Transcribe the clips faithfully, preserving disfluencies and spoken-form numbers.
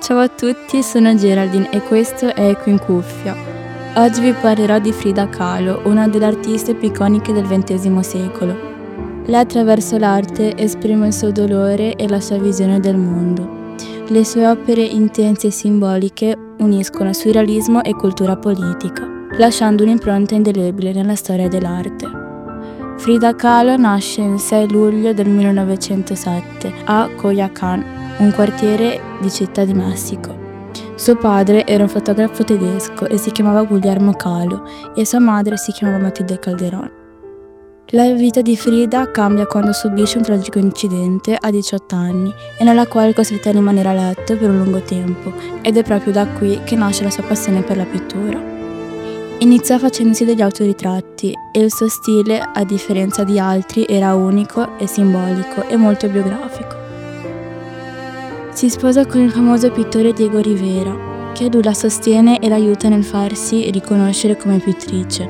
Ciao a tutti, sono Geraldine e questo è Eco in Cuffia. Oggi vi parlerò di Frida Kahlo, una delle artiste più iconiche del ventesimo secolo. Lei attraverso l'arte esprime il suo dolore e la sua visione del mondo. Le sue opere intense e simboliche uniscono surrealismo e cultura politica, lasciando un'impronta indelebile nella storia dell'arte. Frida Kahlo nasce il sei luglio del millenovecentosette a Coyoacán, un quartiere di Città di Messico. Suo padre era un fotografo tedesco e si chiamava Guillermo Kahlo e sua madre si chiamava Matilde Calderón. La vita di Frida cambia quando subisce un tragico incidente a diciotto anni e nella quale è costretta a rimanere a letto per un lungo tempo, ed è proprio da qui che nasce la sua passione per la pittura. Iniziò facendosi degli autoritratti e il suo stile, a differenza di altri, era unico e simbolico e molto biografico. Si sposa con il famoso pittore Diego Rivera, che lui la sostiene e l'aiuta nel farsi riconoscere come pittrice.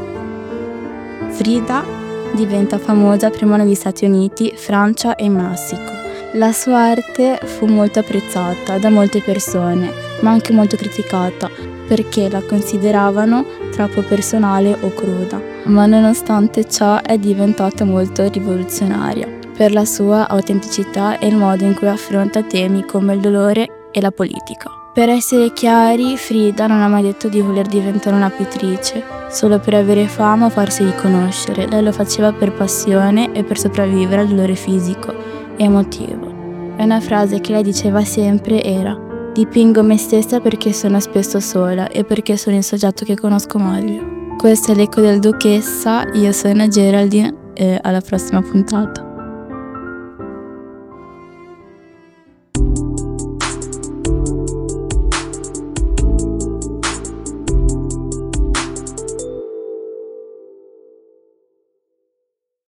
Frida diventa famosa prima negli Stati Uniti, Francia e Messico. La sua arte fu molto apprezzata da molte persone, ma anche molto criticata, perché la consideravano troppo personale o cruda, ma nonostante ciò è diventata molto rivoluzionaria per la sua autenticità e il modo in cui affronta temi come il dolore e la politica. Per essere chiari, Frida non ha mai detto di voler diventare una pittrice solo per avere fama o farsi riconoscere. Lei lo faceva per passione e per sopravvivere al dolore fisico e emotivo. E una frase che lei diceva sempre era: dipingo me stessa perché sono spesso sola e perché sono il soggetto che conosco meglio. Questo è l'Eco del Duchessa, io sono Geraldine e alla prossima puntata.